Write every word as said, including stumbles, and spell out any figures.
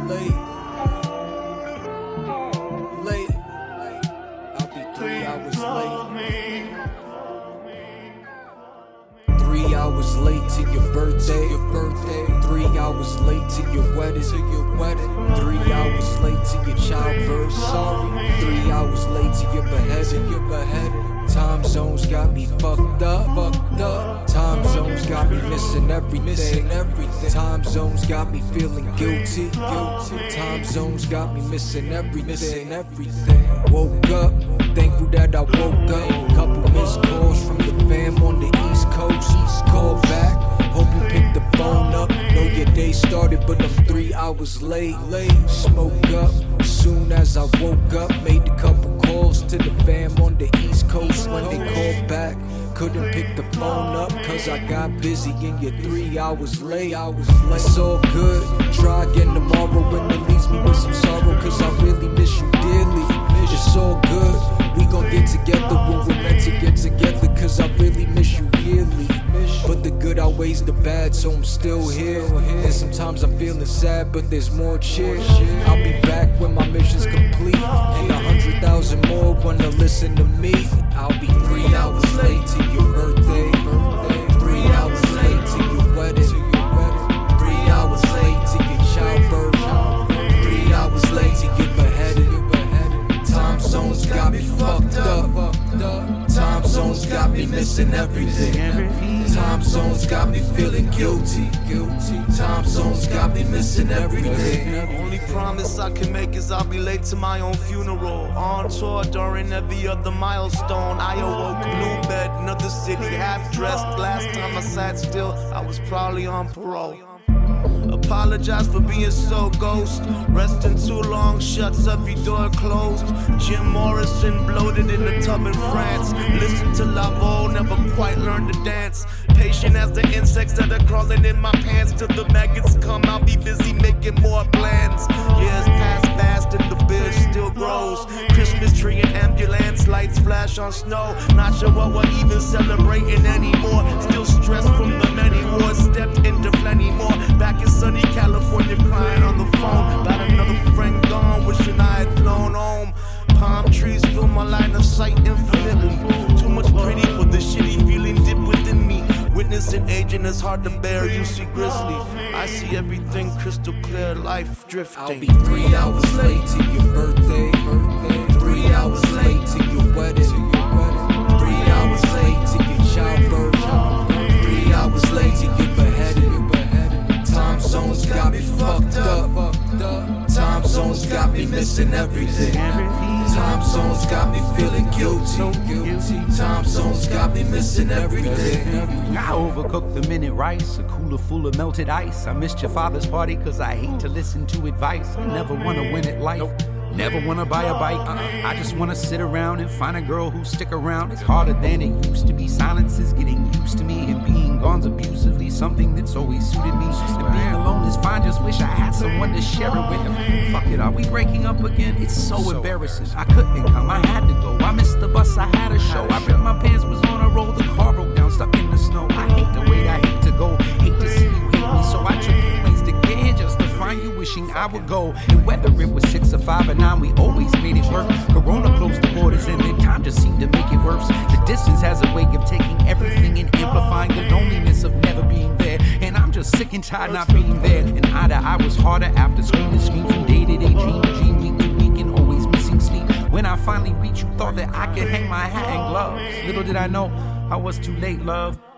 late, late. I'll be three hours late. Three hours late to your birthday, your birthday. Three hours late to your wedding, to your wedding. Three hours late to your childbirth, sorry. Three hours late to your beheading, your beheading. Time zones got me fucked up, fucked up. Time zones got me missing everything, missing everything. Time zones got me feeling guilty, guilty. Time zones got me missing everything, missing everything. Woke up, thankful that I woke up. Couple missed calls from the fam on the East Coast. Call back, hope you picked the phone up. Know your day started, but I'm three hours late. Late, smoke up. Soon as I woke up, made a couple calls to the fam on the East Coast. When they called back, couldn't pick the phone up, cause I got busy and you're three hours late. I was late. It's all good, try again tomorrow when it leaves me with some sorrow, cause I really miss you dearly. It's all good, we gon' get together when we're meant to get together, cause I really miss you yearly. But the good outweighs the bad, so I'm still here. And sometimes I'm feeling sad, but there's more cheer. I'll be back when my mission's complete, and a hundred thousand more wanna listen to me. I'll be three hours late to your birthday, three hours late to your wedding, three hours late to your childbirth, three hours late to your beheading. Time zones got me fucked up. Time zones got me missing everything. Time zones got me feeling guilty. Guilty. Time zones got me missing everything. Only promise I can make is I'll be late to my own funeral. On tour during every other milestone. I awoke, new bed, another city, half dressed. Last time I sat still, I was probably on parole. Apologize for being so ghost. Resting too long, shuts every door closed. Jim Morrison bloated in the tub in France. Listen to Lavo, never quite learned to dance. Patient as the insects that are crawling in my pants. Till the maggots come, I'll be busy making more plans. Years pass fast and the beard still grows. Christmas tree and ambulance lights flash on snow. Not sure what we're even celebrating anymore. Still stressed from the many wars. Stepped into plenty more. Back in sunny California, crying on the phone about another friend gone, wishing I had flown home. Palm trees fill my line of sight infinitely. Too much pretty for the shitty feeling deep within me. Witnessing aging is hard to bear, you see grizzly. I see everything crystal clear, life drifting. I'll be three hours late to your birthday, birthday. Three hours late to your wedding, to your wedding. Three hours late to your childbirth, three hours late to your beheading. Time zones got me fucked up. Time zones got me missing everything. Time zones got me feeling guilty. Time zones got me missing everything. I overcooked the minute rice, a cooler full of melted ice. I missed your father's party cause I hate to listen to advice. I never wanna win at life. Never wanna buy a bike. uh-uh. I just wanna sit around and find a girl who stick around. It's harder than it used to be. Silence is getting used to me, and being gone's abusively something that's always suited me. And being alone is fine, just wish I had someone to share it with him. Fuck it, are we breaking up again? It's so, so embarrassing. I couldn't come, I had to go. I missed the bus, I had a show. I ripped my pants, was on a roll, the car broke down, stuck in the snow. I hate to wait, I hate to go, hate to see you hate me, so I took the planes to get here just to find you, wishing I would go. And whether it was six or five or nine, we always made it work. Corona closed the borders and then time just seemed to make it worse. The distance has a way of taking everything and amplifying the loneliness of never being there. And I'm just sick and tired not being there. And eye to eye was harder after screaming, scream from day to day, dream to dream, week to week, and always missing sleep. When I finally reached you, thought that I could hang my hat and gloves. Little did I know I was too late, love.